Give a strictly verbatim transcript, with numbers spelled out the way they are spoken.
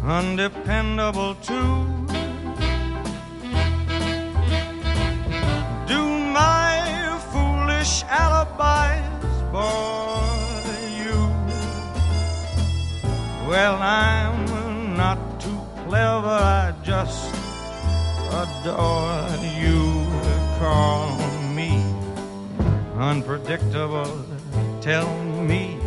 undependable too. Do my foolish alibis bore you? Well, I'm not too clever, I just adore you. Call me unpredictable, tell me